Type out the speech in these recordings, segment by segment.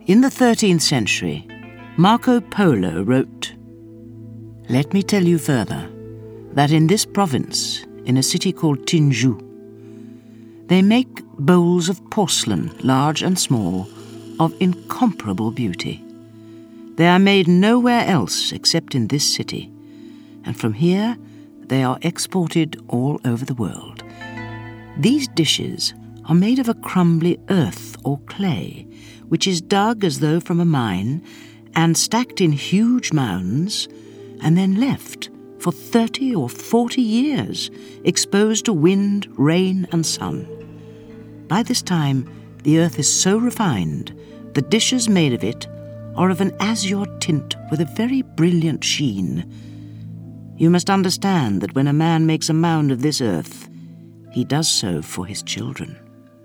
In the 13th century, Marco Polo wrote, "Let me tell you further, that in this province, in a city called Tinju, they make bowls of porcelain, large and small, of incomparable beauty. They are made nowhere else except in this city, and from here they are exported all over the world. These dishes are made of a crumbly earth or clay, which is dug as though from a mine and stacked in huge mounds, and then left for 30 or 40 years, exposed to wind, rain, and sun. By this time, the earth is so refined, the dishes made of it are of an azure tint with a very brilliant sheen. You must understand that when a man makes a mound of this earth, he does so for his children."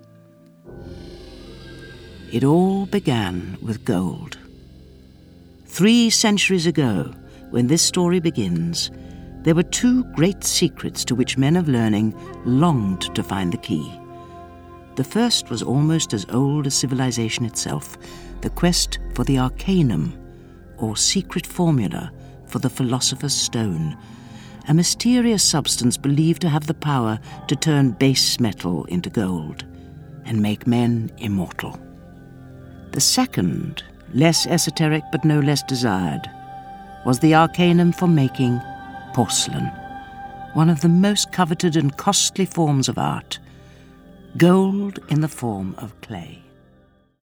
It all began with gold. 3 centuries ago, when this story begins, there were 2 great secrets to which men of learning longed to find the key. The first was almost as old as civilization itself, the quest for the arcanum, or secret formula for the philosopher's stone, a mysterious substance believed to have the power to turn base metal into gold and make men immortal. The second, less esoteric but no less desired, was the arcanum for making porcelain, one of the most coveted and costly forms of art, gold in the form of clay.